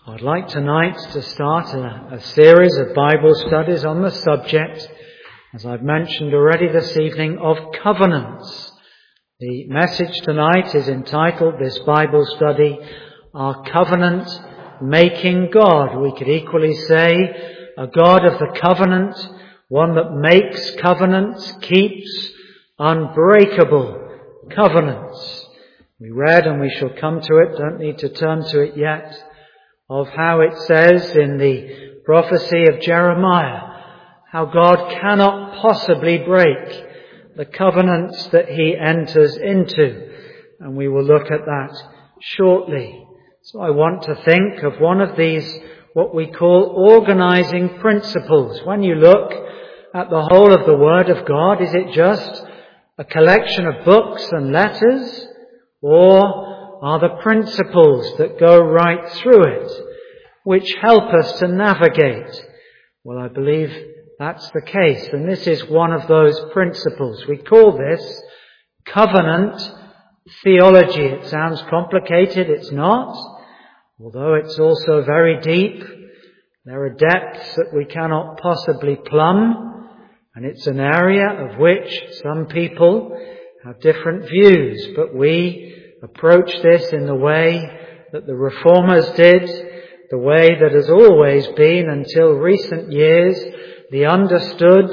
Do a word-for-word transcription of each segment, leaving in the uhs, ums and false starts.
I'd like tonight to start a, a series of Bible studies on the subject, as I've mentioned already this evening, of covenants. The message tonight is entitled, this Bible study, Our Covenant Making God. We could equally say, a God of the covenant, one that makes covenants, keeps unbreakable covenants. We read, and we shall come to it, don't need to turn to it yet, of how it says in the prophecy of Jeremiah, how God cannot possibly break the covenants that he enters into. And we will look at that shortly. So I want to think of one of these, what we call organizing principles. When you look at the whole of the Word of God, is it just a collection of books and letters? Or are the principles that go right through it, which help us to navigate? Well, I believe that's the case, and this is one of those principles. We call this covenant theology. It sounds complicated, it's not, although it's also very deep. There are depths that we cannot possibly plumb, and it's an area of which some people have different views, but we approach this in the way that the Reformers did, the way that has always been until recent years, the understood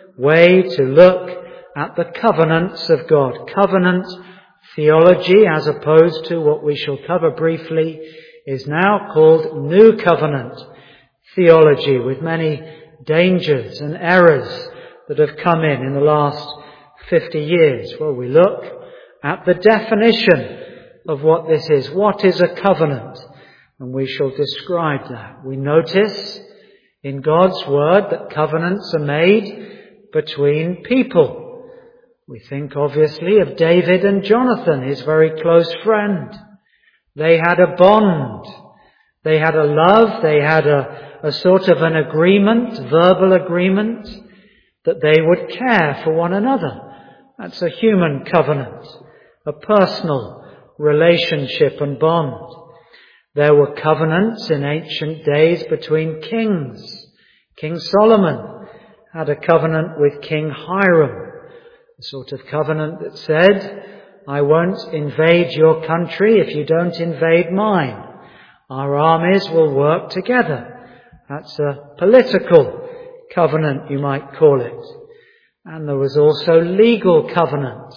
way to look at the covenants of God. Covenant theology, as opposed to what we shall cover briefly, is now called New Covenant theology, with many dangers and errors that have come in in the last fifty years. Well, we look at the definition of what this is. What is a covenant? And we shall describe that. We notice in God's Word that covenants are made between people. We think obviously of David and Jonathan, his very close friend. They had a bond. They had a love. They had a, a sort of an agreement, verbal agreement, that they would care for one another. That's a human covenant, a personal relationship and bond. There were covenants in ancient days between kings. King Solomon had a covenant with King Hiram, a sort of covenant that said, I won't invade your country if you don't invade mine. Our armies will work together. That's a political covenant, you might call it. And there was also legal covenants.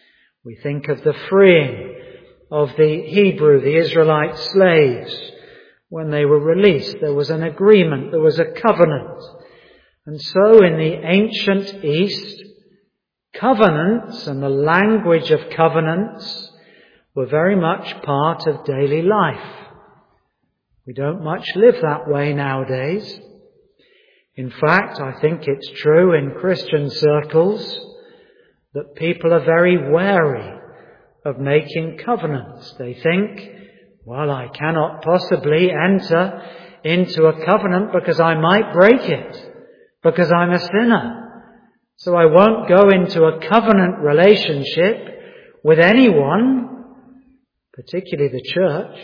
We think of the freeing of the Hebrew, the Israelite slaves. When they were released, there was an agreement, there was a covenant. And so in the ancient East, covenants and the language of covenants were very much part of daily life. We don't much live that way nowadays. In fact, I think it's true in Christian circles that people are very wary of making covenants. They think, well, I cannot possibly enter into a covenant because I might break it, because I'm a sinner. So I won't go into a covenant relationship with anyone, particularly the church,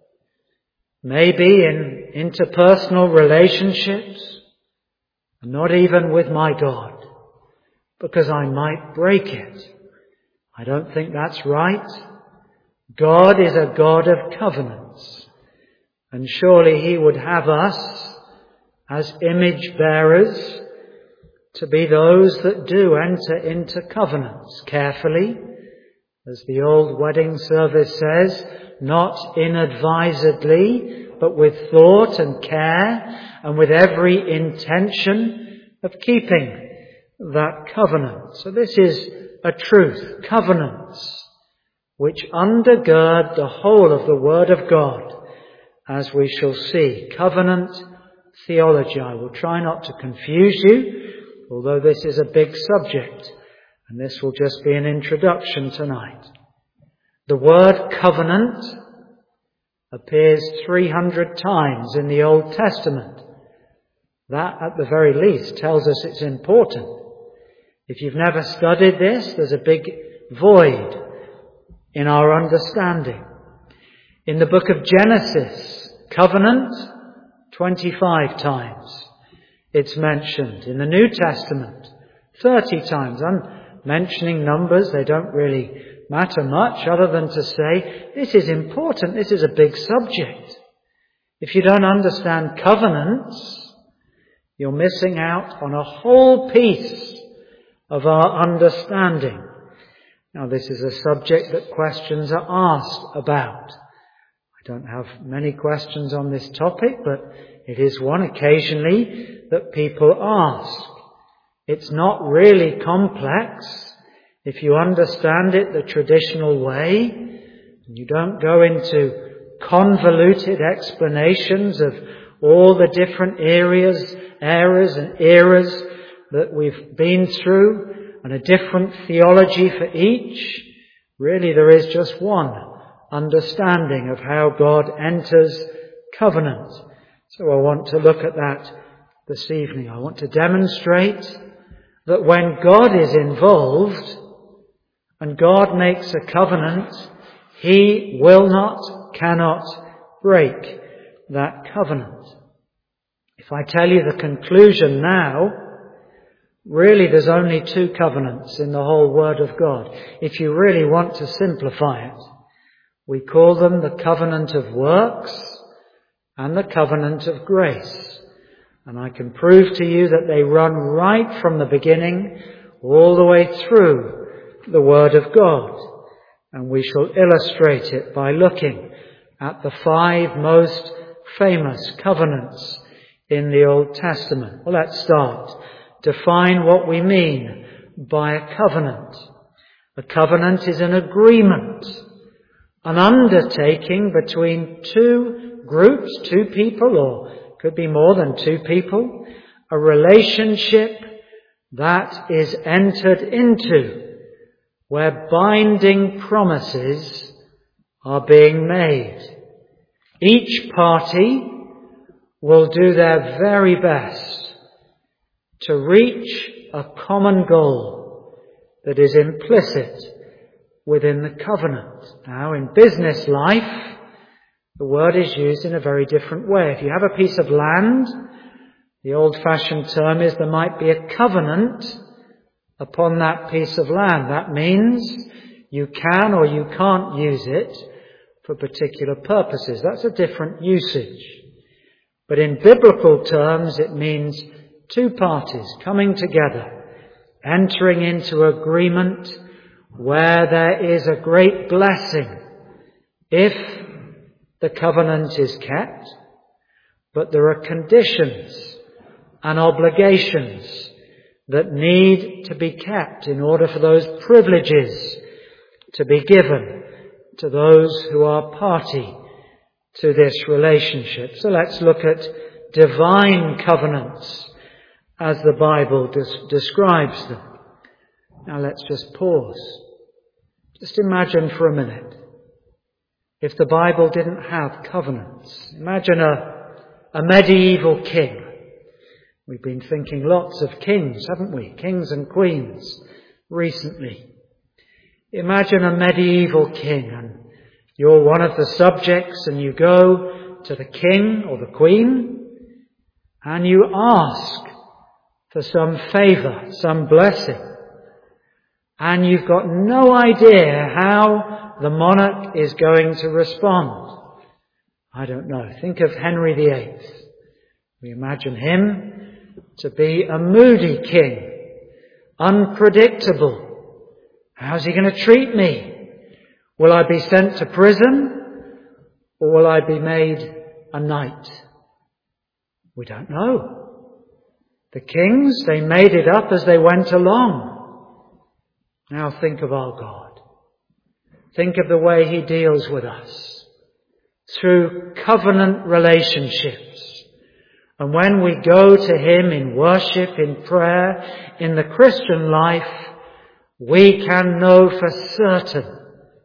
maybe in interpersonal relationships, not even with my God, because I might break it. I don't think that's right. God is a God of covenants, and surely He would have us as image bearers to be those that do enter into covenants carefully, as the old wedding service says, not inadvisedly, but with thought and care and with every intention of keeping that covenant. So this is a truth, covenants, which undergird the whole of the Word of God, as we shall see. Covenant theology. I will try not to confuse you, although this is a big subject, and this will just be an introduction tonight. The word covenant appears three hundred times in the Old Testament. That, at the very least, tells us it's important. If you've never studied this, there's a big void in our understanding. In the book of Genesis, Covenant, twenty-five times it's mentioned. In the New Testament, thirty times. I'm mentioning numbers, they don't really matter much other than to say this is important, this is a big subject. If you don't understand covenants, you're missing out on a whole piece of our understanding. Now, this is a subject that questions are asked about. I don't have many questions on this topic, but it is one occasionally that people ask. It's not really complex if you understand it the traditional way, and you don't go into convoluted explanations of all the different areas, eras and eras that we've been through, and a different theology for each. Really, there is just one understanding of how God enters covenant. So I want to look at that this evening. I want to demonstrate that when God is involved and God makes a covenant, He will not, cannot break that covenant. If I tell you the conclusion now, really there's only two covenants in the whole Word of God. If you really want to simplify it, we call them the covenant of works and the covenant of grace. And I can prove to you that they run right from the beginning all the way through the Word of God. And we shall illustrate it by looking at the five most famous covenants in the Old Testament. Well, let's start. Define what we mean by a covenant. A covenant is an agreement, an undertaking between two groups, two people, or could be more than two people, a relationship that is entered into, where binding promises are being made. Each party will do their very best to reach a common goal that is implicit within the covenant. Now, in business life, the word is used in a very different way. If you have a piece of land, the old-fashioned term is there might be a covenant upon that piece of land. That means you can or you can't use it for particular purposes. That's a different usage. But in biblical terms, it means two parties coming together, entering into agreement where there is a great blessing if the covenant is kept, but there are conditions and obligations that need to be kept in order for those privileges to be given to those who are party to this relationship. So let's look at divine covenants as the Bible des- describes them. Now let's just pause. Just imagine for a minute if the Bible didn't have covenants. Imagine a, a medieval king. We've been thinking lots of kings, haven't we? Kings and queens recently. Imagine a medieval king and you're one of the subjects and you go to the king or the queen and you ask for some favour, some blessing. And you've got no idea how the monarch is going to respond. I don't know. Think of Henry the Eighth. We imagine him to be a moody king, unpredictable. How's he going to treat me? Will I be sent to prison or will I be made a knight? We don't know. The kings, they made it up as they went along. Now think of our God. Think of the way He deals with us through covenant relationships. And when we go to Him in worship, in prayer, in the Christian life, we can know for certain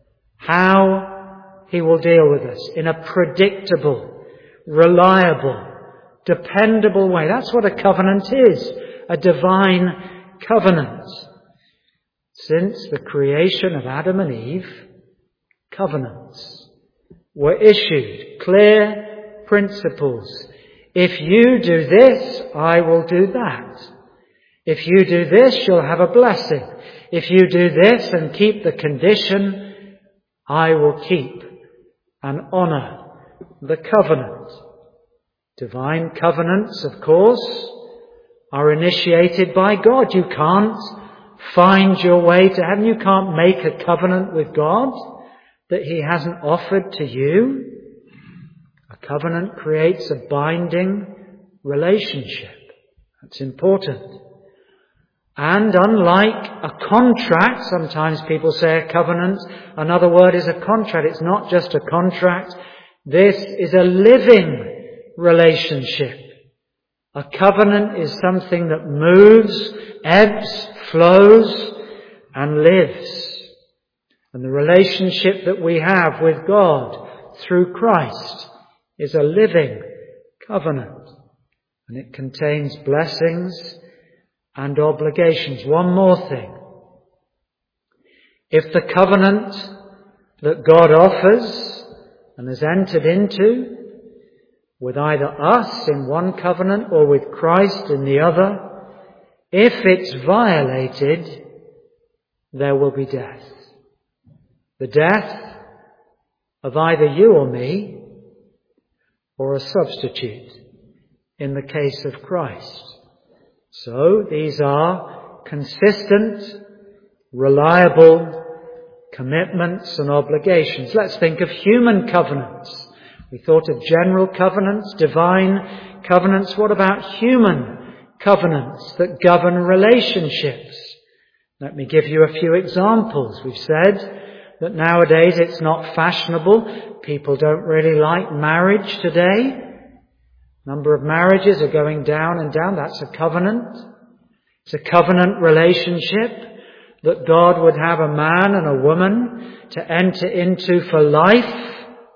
how He will deal with us in a predictable, reliable, dependable way. That's what a covenant is, a divine covenant. Since the creation of Adam and Eve, covenants were issued, clear, principles. If you do this, I will do that. If you do this, you'll have a blessing. If you do this and keep the condition, I will keep and honour the covenant. Divine covenants, of course, are initiated by God. You can't find your way to heaven. You can't make a covenant with God that He hasn't offered to you. A covenant creates a binding relationship. That's important. And unlike a contract, sometimes people say a covenant, another word is a contract. It's not just a contract. This is a living relationship. A covenant is something that moves, ebbs, flows, and lives. And the relationship that we have with God through Christ is a living covenant. And it contains blessings and obligations. One more thing. If the covenant that God offers and has entered into with either us in one covenant or with Christ in the other, if it's violated, there will be death. The death of either you or me, or a substitute in the case of Christ. So these are consistent, reliable commitments and obligations. Let's think of human covenants. We thought of general covenants, divine covenants. What about human covenants that govern relationships? Let me give you a few examples. We've said that nowadays it's not fashionable. People don't really like marriage today. Number of marriages are going down and down. That's a covenant. It's a covenant relationship that God would have a man and a woman to enter into for life,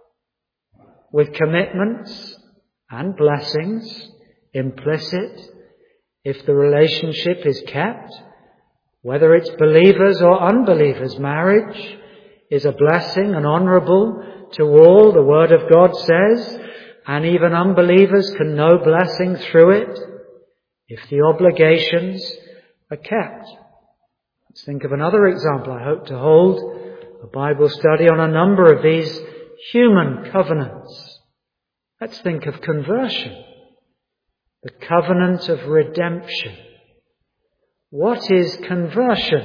with commitments and blessings implicit if the relationship is kept. Whether it's believers or unbelievers, marriage is a blessing and honourable to all, the Word of God says, and even unbelievers can know blessing through it if the obligations are kept. Let's think of another example. I hope to hold a Bible study on a number of these human covenants. Let's think of conversion, the covenant of redemption. What is conversion?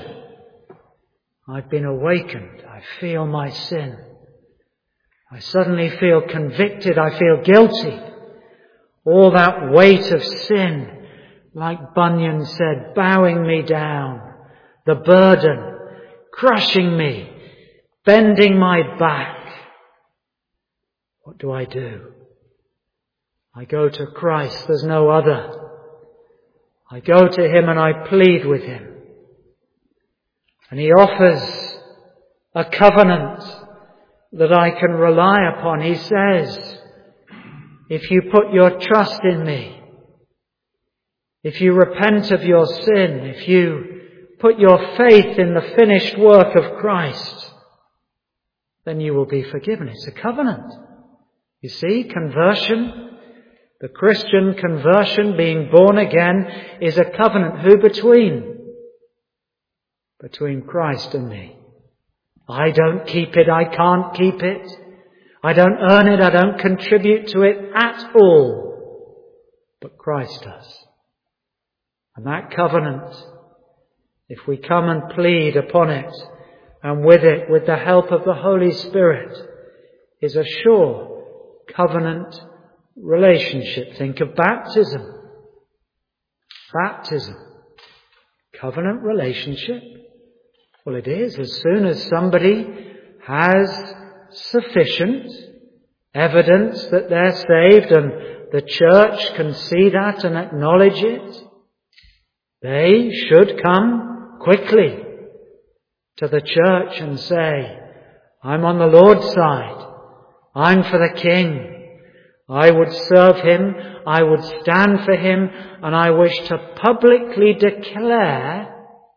I've been awakened. I feel my sin. I suddenly feel convicted. I feel guilty. All that weight of sin, like Bunyan said, bowing me down. The burden, crushing me, bending my back. What do I do? I go to Christ. There's no other. I go to Him and I plead with Him. And He offers a covenant that I can rely upon. He says, if you put your trust in me, if you repent of your sin, if you put your faith in the finished work of Christ, then you will be forgiven. It's a covenant. You see, conversion, the Christian conversion, being born again, is a covenant. Who between? Between Christ and me. I don't keep it. I can't keep it. I don't earn it. I don't contribute to it at all. But Christ does. And that covenant, if we come and plead upon it, and with it, with the help of the Holy Spirit, is a sure covenant relationship. Think of baptism. Baptism. Covenant relationship. Well, it is. As soon as somebody has sufficient evidence that they're saved, and the church can see that and acknowledge it, they should come quickly to the church and say, I'm on the Lord's side. I'm for the King. I would serve Him. I would stand for Him. And I wish to publicly declare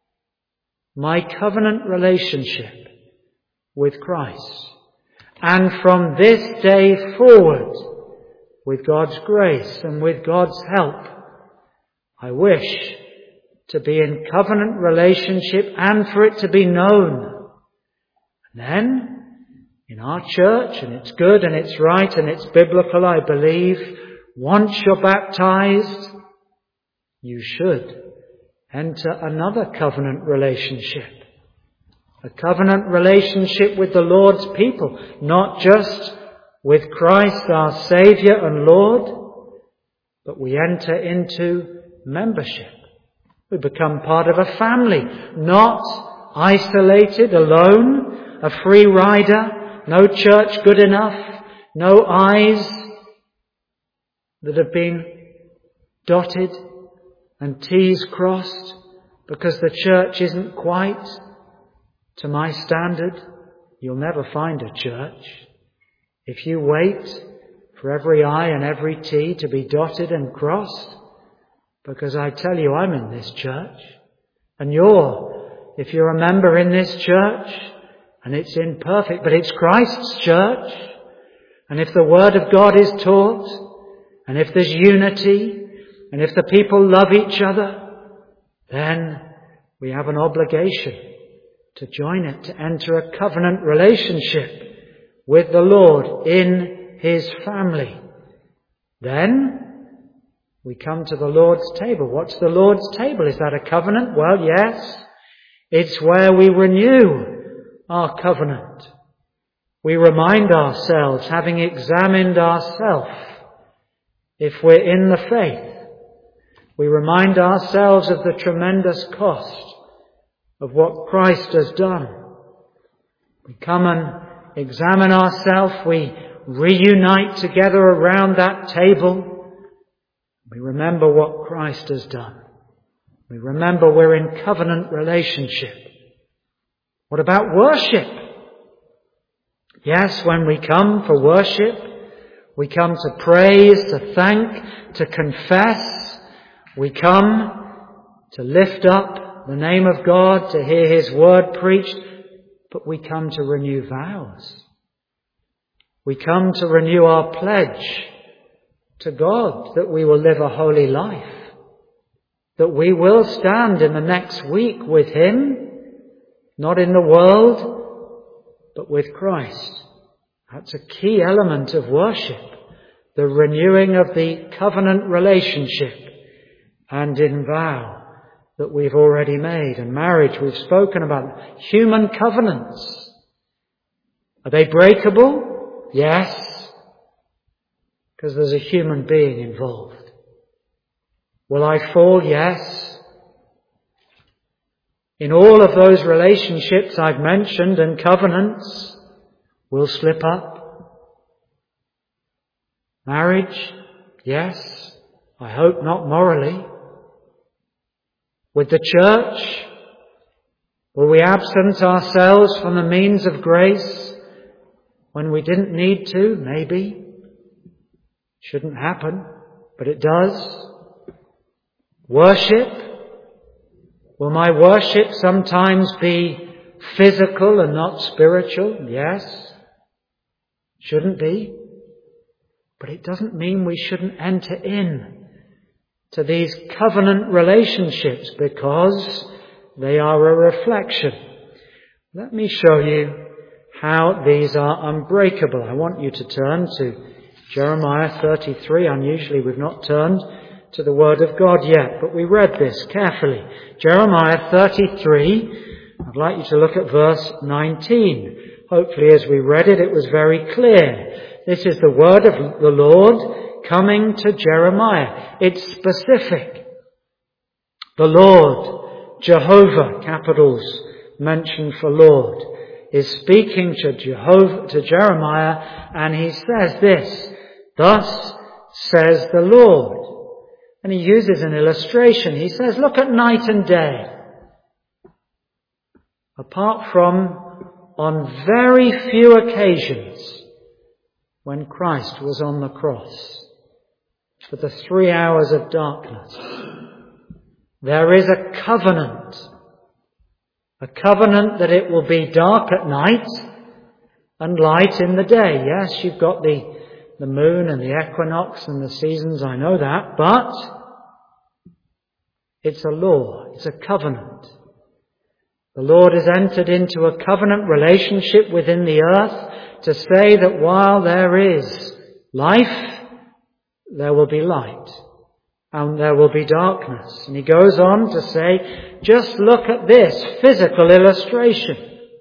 my covenant relationship with Christ. And from this day forward, with God's grace and with God's help, I wish to be in covenant relationship and for it to be known. And then, in our church, and it's good and it's right and it's biblical, I believe, once you're baptized, you should enter another covenant relationship. A covenant relationship with the Lord's people, not just with Christ our Saviour and Lord, but we enter into membership. We become part of a family, not isolated, alone, a free rider, no church good enough, no I's that have been dotted and T's crossed because the church isn't quite to my standard. You'll never find a church if you wait for every I and every T to be dotted and crossed. Because I tell you, I'm in this church, and you're, if you're a member in this church, and it's imperfect, but it's Christ's church, and if the Word of God is taught, and if there's unity, and if the people love each other, then we have an obligation to join it, to enter a covenant relationship with the Lord in His family. Then we come to the Lord's table. What's the Lord's table? Is that a covenant? Well, yes. It's where we renew our covenant. We remind ourselves, having examined ourselves, if we're in the faith, we remind ourselves of the tremendous cost of what Christ has done. We come and examine ourselves. We reunite together around that table. We remember what Christ has done. We remember we're in covenant relationship. What about worship? Yes, when we come for worship, we come to praise, to thank, to confess. We come to lift up the name of God, to hear His word preached, but we come to renew vows. We come to renew our pledge to God that we will live a holy life, that we will stand in the next week with Him, not in the world, but with Christ. That's a key element of worship, the renewing of the covenant relationship and in vow that we've already made. And marriage, we've spoken about. Human covenants. Are they breakable? Yes. Because there's a human being involved. Will I fall? Yes. In all of those relationships I've mentioned and covenants, we'll slip up. Marriage? Yes. I hope not morally. With the church? Will we absent ourselves from the means of grace when we didn't need to? Maybe. Shouldn't happen, but it does. Worship. Will my worship sometimes be physical and not spiritual? Yes. Shouldn't be. But it doesn't mean we shouldn't enter in to these covenant relationships because they are a reflection. Let me show you how these are unbreakable. I want you to turn to Jeremiah thirty-three. Unusually we've not turned to the Word of God yet, but we read this carefully. Jeremiah thirty-three, I'd like you to look at verse nineteen. Hopefully as we read it, it was very clear. This is the word of the Lord coming to Jeremiah. It's specific. The Lord, Jehovah, capitals mentioned for Lord, is speaking to Jehovah, to Jeremiah, and he says this, "Thus says the Lord." And he uses an illustration. He says, look at night and day. Apart from on very few occasions when Christ was on the cross for the three hours of darkness, there is a covenant. A covenant that it will be dark at night and light in the day. Yes, you've got the, the moon and the equinox and the seasons, I know that, but it's a law, it's a covenant. The Lord has entered into a covenant relationship within the earth to say that while there is life, there will be light and there will be darkness. And he goes on to say, just look at this physical illustration.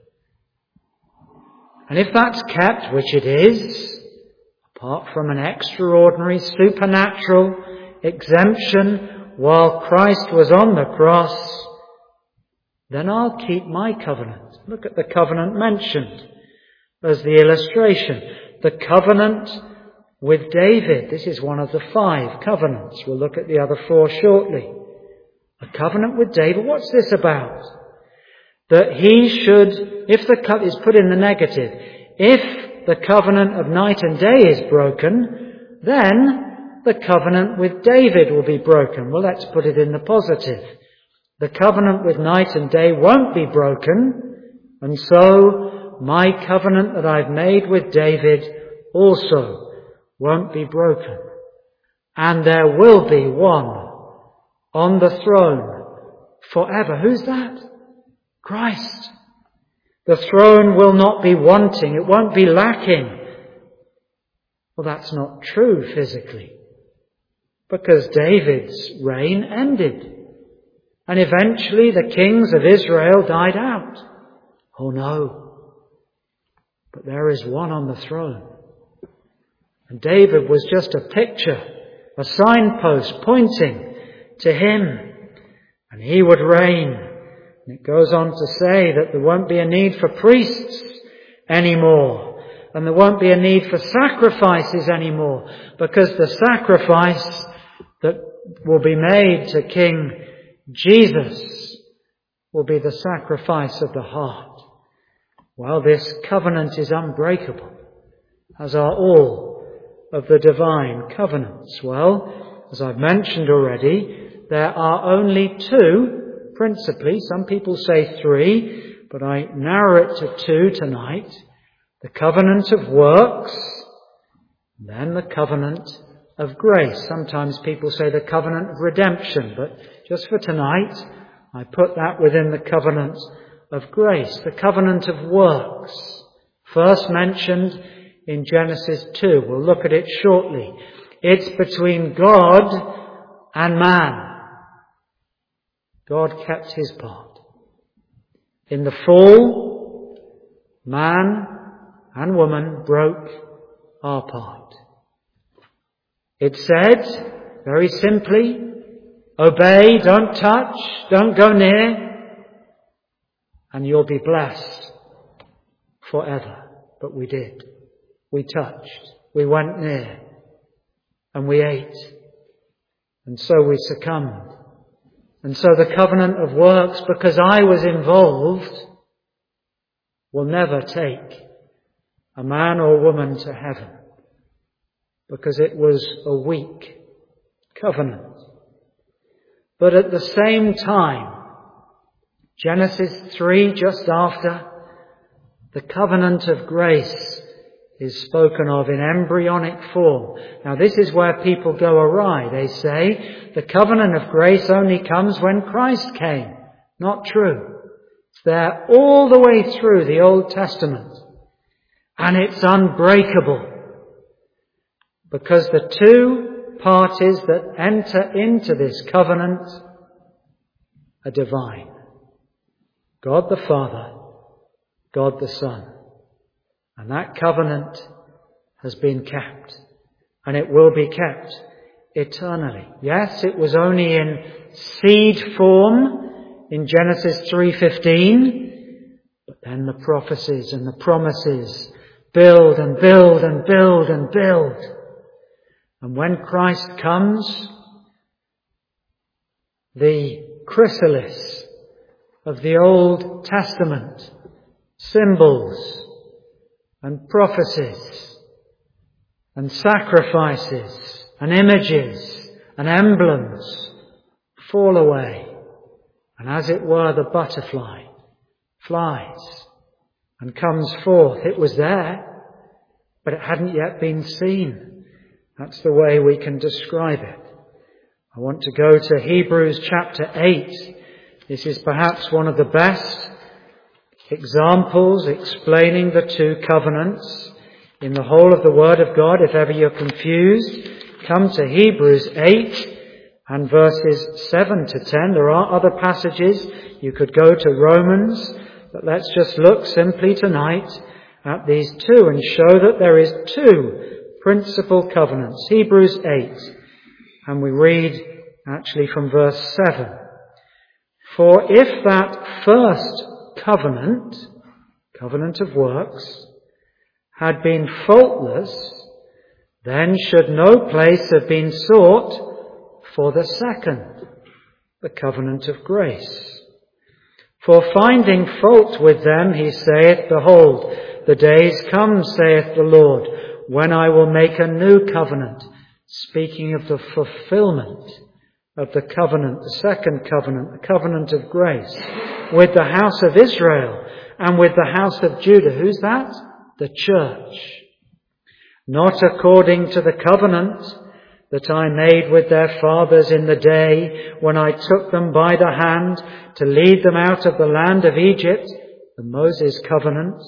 And if that's kept, which it is, apart from an extraordinary supernatural exemption while Christ was on the cross, then I'll keep my covenant. Look at the covenant mentioned as the illustration. The covenant with David. This is one of the five covenants. We'll look at the other four shortly. A covenant with David. What's this about? That he should, if the covenant is put in the negative, if the covenant of night and day is broken, then the covenant with David will be broken. Well, let's put it in the positive. The covenant with night and day won't be broken, and so my covenant that I've made with David also won't be broken. And there will be one on the throne forever. Who's that? Christ. The throne will not be wanting. It won't be lacking. Well, that's not true physically, because David's reign ended. And eventually the kings of Israel died out. Oh no. But there is one on the throne. And David was just a picture, a signpost pointing to him. And he would reign. And it goes on to say that there won't be a need for priests anymore. And there won't be a need for sacrifices anymore. Because the sacrifice that will be made to King Jesus will be the sacrifice of the heart. Well, this covenant is unbreakable, as are all of the divine covenants. Well, as I've mentioned already, there are only two, principally. Some people say three, but I narrow it to two tonight. The covenant of works, and then the covenant of grace. Sometimes people say the covenant of redemption, but just for tonight, I put that within the covenant of grace, the covenant of works. First mentioned in Genesis two. We'll look at it shortly. It's between God and man. God kept his part. In the fall, man and woman broke our part. It said, very simply, obey, don't touch, don't go near, and you'll be blessed forever. But we did. We touched. We went near. And we ate. And so we succumbed. And so the covenant of works, because I was involved, will never take a man or woman to heaven. Because it was a weak covenant. But at the same time, Genesis three, just after, the covenant of grace is spoken of in embryonic form. Now this is where people go awry. They say the covenant of grace only comes when Christ came. Not true. It's there all the way through the Old Testament. And it's unbreakable. Because the two parties that enter into this covenant are divine. God the Father, God the Son. And that covenant has been kept. And it will be kept eternally. Yes, it was only in seed form in Genesis three fifteen. But then the prophecies and the promises build and build and build and build. And when Christ comes, the chrysalis of the Old Testament, symbols and prophecies and sacrifices and images and emblems fall away. And as it were, the butterfly flies and comes forth. It was there, but it hadn't yet been seen. That's the way we can describe it. I want to go to Hebrews chapter eight. This is perhaps one of the best examples explaining the two covenants in the whole of the Word of God. If ever you're confused, come to Hebrews eight and verses seven to ten. There are other passages. You could go to Romans, but let's just look simply tonight at these two and show that there is two principal covenants. Hebrews eight, and we read actually from verse seven. For if that first covenant, covenant of works, had been faultless, then should no place have been sought for the second, the covenant of grace. For finding fault with them, he saith, Behold, the days come, saith the Lord, when I will make a new covenant, speaking of the fulfillment of the covenant, the second covenant, the covenant of grace, with the house of Israel and with the house of Judah. Who's that? The church. Not according to the covenant that I made with their fathers in the day when I took them by the hand to lead them out of the land of Egypt, the Moses covenant,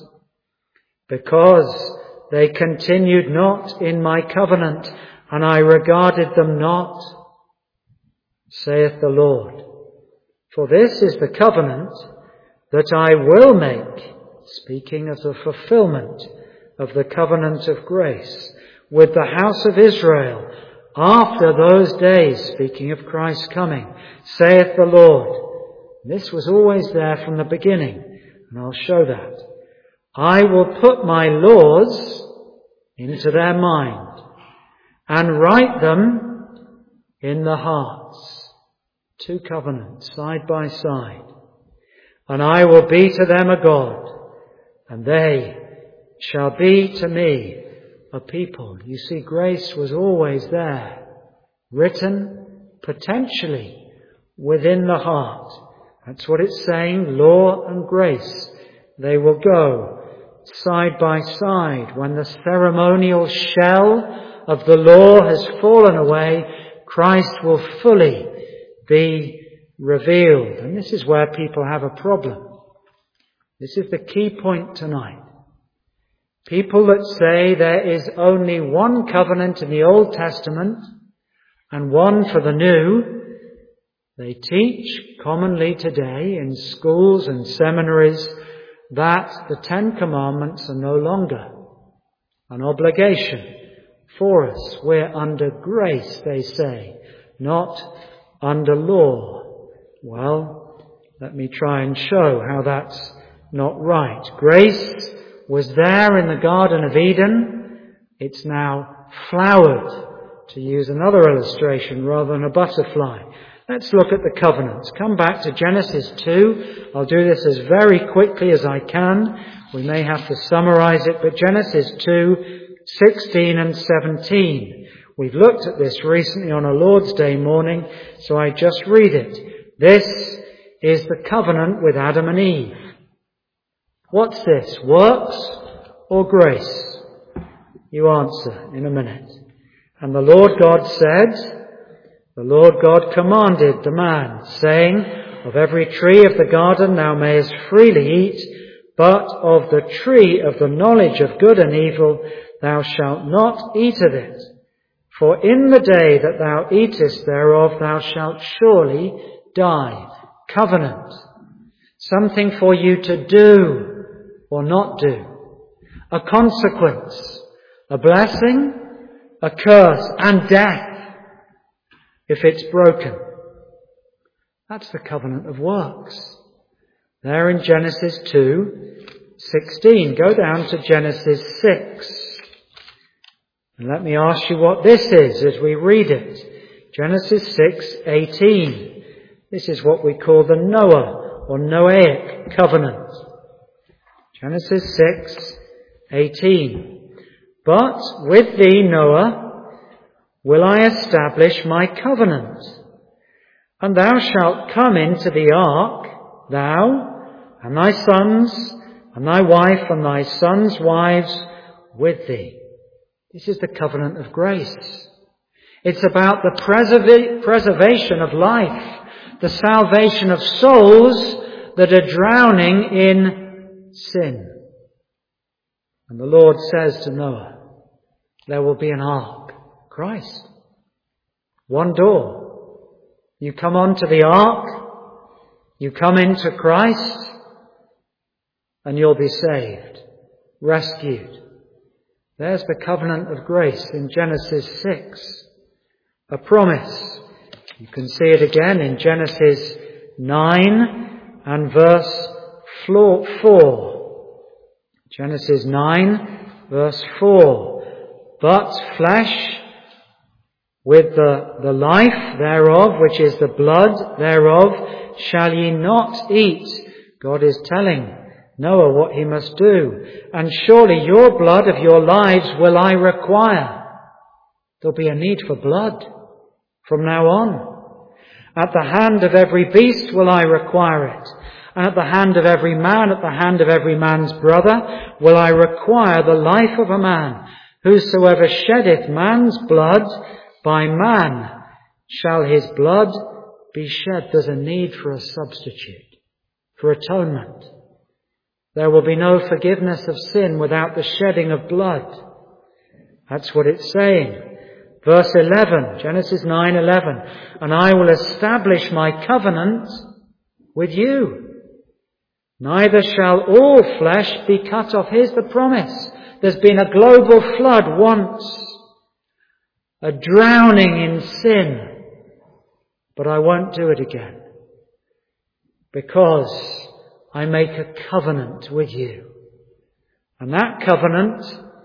because they continued not in my covenant, and I regarded them not, saith the Lord. For this is the covenant that I will make, speaking of the fulfillment of the covenant of grace, with the house of Israel, after those days, speaking of Christ's coming, saith the Lord. This was always there from the beginning, and I'll show that. I will put my laws into their mind, and write them in the hearts. Two covenants, side by side. And I will be to them a God, and they shall be to me a people. You see, grace was always there, written potentially within the heart. That's what it's saying, law and grace. They will go side by side. When the ceremonial shell of the law has fallen away, Christ will fully be revealed. And this is where people have a problem. This is the key point tonight. People that say there is only one covenant in the Old Testament and one for the New, they teach commonly today in schools and seminaries that the Ten Commandments are no longer an obligation for us. We're under grace, they say, not under law. Well, let me try and show how that's not right. Grace was there in the Garden of Eden. It's now flowered, to use another illustration rather than a butterfly. Let's look at the covenants. Come back to Genesis two. I'll do this as very quickly as I can. We may have to summarize it, but Genesis two, sixteen and seventeen. We've looked at this recently on a Lord's Day morning, so I just read it. This is the covenant with Adam and Eve. What's this? Works or grace? You answer in a minute. And the Lord God said, the Lord God commanded the man, saying, Of every tree of the garden thou mayest freely eat, but of the tree of the knowledge of good and evil thou shalt not eat of it. For in the day that thou eatest thereof thou shalt surely die. Covenant. Something for you to do or not do. A consequence. A blessing, a curse, and death if it's broken. That's the covenant of works. There in Genesis two, sixteen. Go down to Genesis six. And let me ask you what this is as we read it. Genesis six, eighteen. This is what we call the Noah or Noahic covenant. Genesis six, eighteen. But with thee, Noah, will I establish my covenant, and thou shalt come into the ark, thou, and thy sons, and thy wife, and thy sons' wives with thee. This is the covenant of grace. It's about the preserva- preservation of life, the salvation of souls that are drowning in sin. And the Lord says to Noah, there will be an ark, Christ. One door. You come onto the ark, you come into Christ, and you'll be saved, rescued. There's the covenant of grace in Genesis six. A promise. You can see it again in Genesis nine and verse four. Genesis nine, verse four. But flesh with the, the life thereof, which is the blood thereof, shall ye not eat. God is telling Noah what he must do. And surely your blood of your lives will I require. There'll be a need for blood from now on. At the hand of every beast will I require it. And at the hand of every man, at the hand of every man's brother, will I require the life of a man. Whosoever sheddeth man's blood, by man shall his blood be shed. There's a need for a substitute, for atonement. There will be no forgiveness of sin without the shedding of blood. That's what it's saying. Verse eleven, Genesis nine eleven. And I will establish my covenant with you. Neither shall all flesh be cut off. Here's the promise. There's been a global flood once. A drowning in sin. But I won't do it again. Because I make a covenant with you. And that covenant,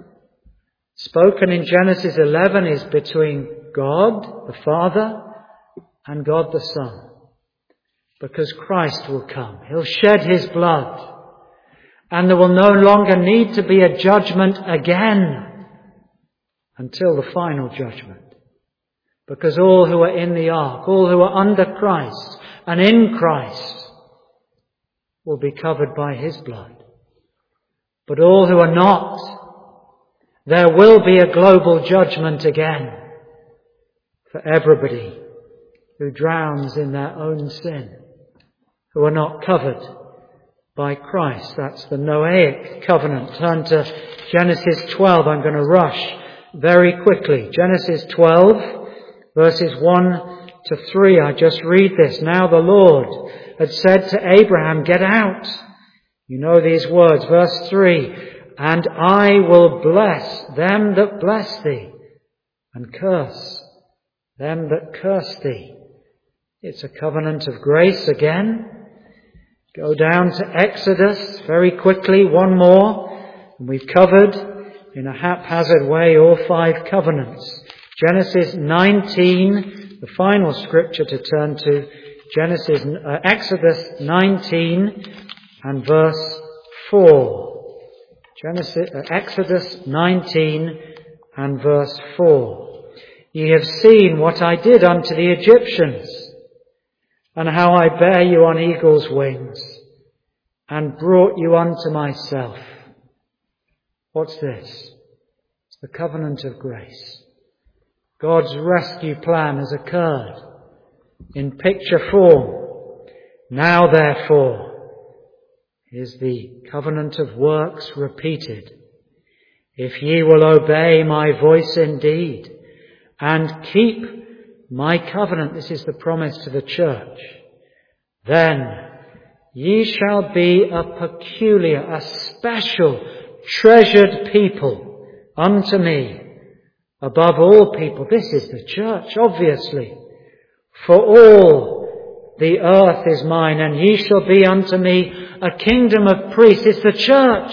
spoken in Genesis eleven, is between God, the Father, and God the Son. Because Christ will come. He'll shed his blood. And there will no longer need to be a judgment again until the final judgment. Because all who are in the ark, all who are under Christ and in Christ will be covered by his blood. But all who are not, there will be a global judgment again for everybody who drowns in their own sin, who are not covered by Christ. That's the Noahic covenant. Turn to Genesis twelve. I'm going to rush very quickly. Genesis twelve, verses one to three. I just read this. Now the Lord had said to Abraham, get out. You know these words. Verse three. And I will bless them that bless thee, and curse them that curse thee. It's a covenant of grace again. Go down to Exodus very quickly, one more. And we've covered in a haphazard way all five covenants. Genesis nineteen, the final scripture to turn to. Genesis, uh, Exodus nineteen and verse four. Genesis, uh, Exodus nineteen and verse four. Ye have seen what I did unto the Egyptians, and how I bare you on eagle's wings, and brought you unto myself. What's this? It's the covenant of grace. God's rescue plan has occurred in picture form. Now therefore is the covenant of works repeated. If ye will obey my voice indeed, and keep my covenant, this is the promise to the church, then ye shall be a peculiar, a special, treasured people unto me above all people. This is the church, obviously. For all the earth is mine, and ye shall be unto me a kingdom of priests. It's the church.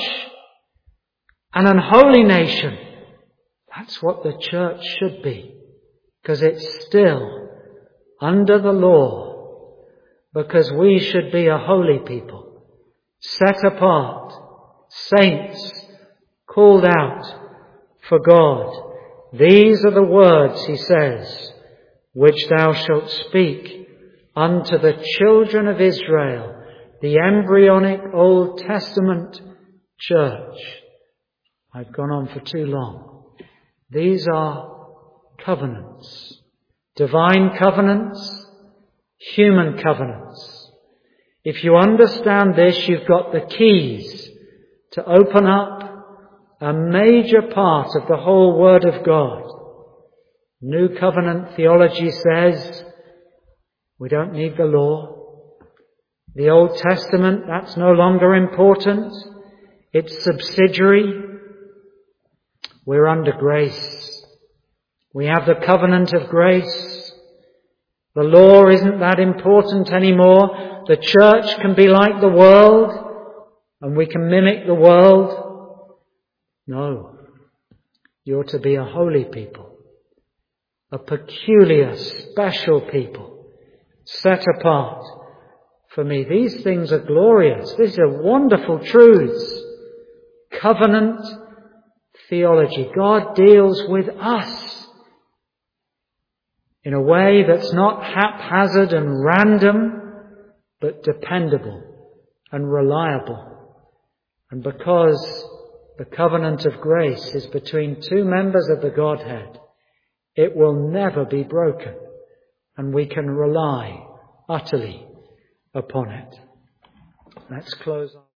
And an holy nation. That's what the church should be. Because it's still under the law. Because we should be a holy people. Set apart. Saints. Called out for God. These are the words, he says, which thou shalt speak unto the children of Israel, the embryonic Old Testament church. I've gone on for too long. These are covenants. Divine covenants, human covenants. If you understand this, you've got the keys to open up a major part of the whole Word of God. New Covenant theology says we don't need the law. The Old Testament, that's no longer important. It's subsidiary. We're under grace. We have the covenant of grace. The law isn't that important anymore. The church can be like the world and we can mimic the world. No. You're to be a holy people. A peculiar, special people. Set apart for me. These things are glorious. These are wonderful truths. Covenant theology. God deals with us in a way that's not haphazard and random, but dependable and reliable. And because the covenant of grace is between two members of the Godhead, it will never be broken, and we can rely utterly upon it. Let's close.